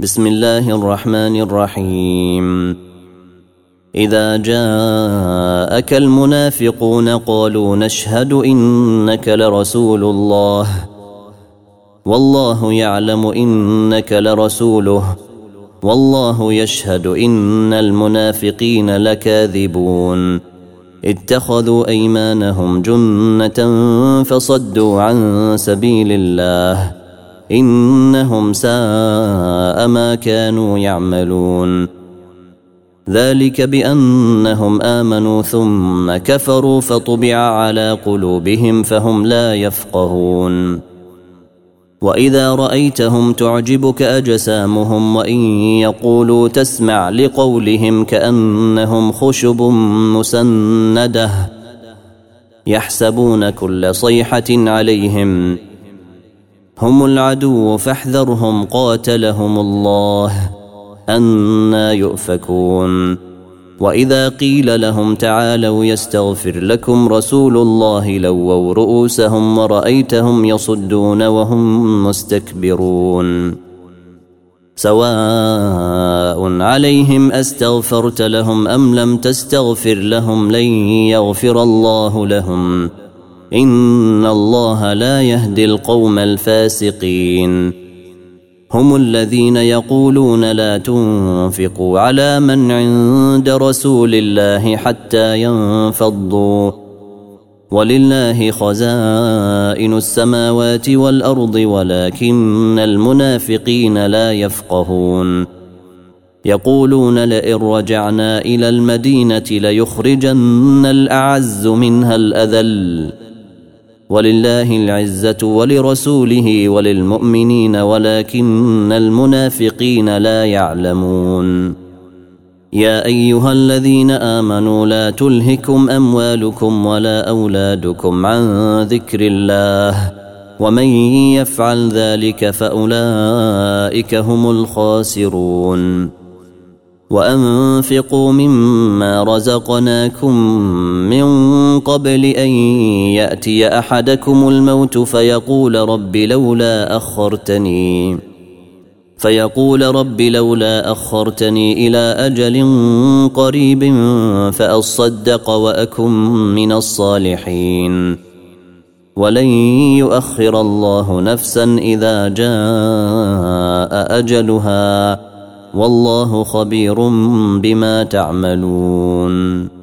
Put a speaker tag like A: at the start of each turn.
A: بسم الله الرحمن الرحيم. إذا جاءك المنافقون قالوا نشهد إنك لرسول الله والله يعلم إنك لرسوله والله يشهد إن المنافقين لكاذبون. اتخذوا أيمانهم جنة فصدوا عن سبيل الله إنهم ساء ما كانوا يعملون. ذلك بأنهم آمنوا ثم كفروا فطبع على قلوبهم فهم لا يفقهون. وإذا رأيتهم تعجبك أجسامهم وإن يقولوا تسمع لقولهم كأنهم خشب مسندة يحسبون كل صيحة عليهم هم العدو فاحذرهم قاتلهم الله أنى يؤفكون. وإذا قيل لهم تعالوا يستغفر لكم رسول الله لووا رؤوسهم ورأيتهم يصدون وهم مستكبرون. سواء عليهم أستغفرت لهم أم لم تستغفر لهم لن يغفر الله لهم إن الله لا يهدي القوم الفاسقين. هم الذين يقولون لا تنفقوا على من عند رسول الله حتى ينفضوا ولله خزائن السماوات والأرض ولكن المنافقين لا يفقهون. يقولون لئن رجعنا إلى المدينة ليخرجن الأعز منها الأذل ولله العزة ولرسوله وللمؤمنين ولكن المنافقين لا يعلمون. يا أيها الذين آمنوا لا تلهكم أموالكم ولا أولادكم عن ذكر الله ومن يفعل ذلك فأولئك هم الخاسرون. وأنفقوا مما رزقناكم من قبل أن يأتي أحدكم الموت فيقول رب لولا أخرتني إلى أجل قريب فأصدق وأكن من الصالحين. ولن يؤخر الله نفسا إذا جاء أجلها والله خبير بما تعملون.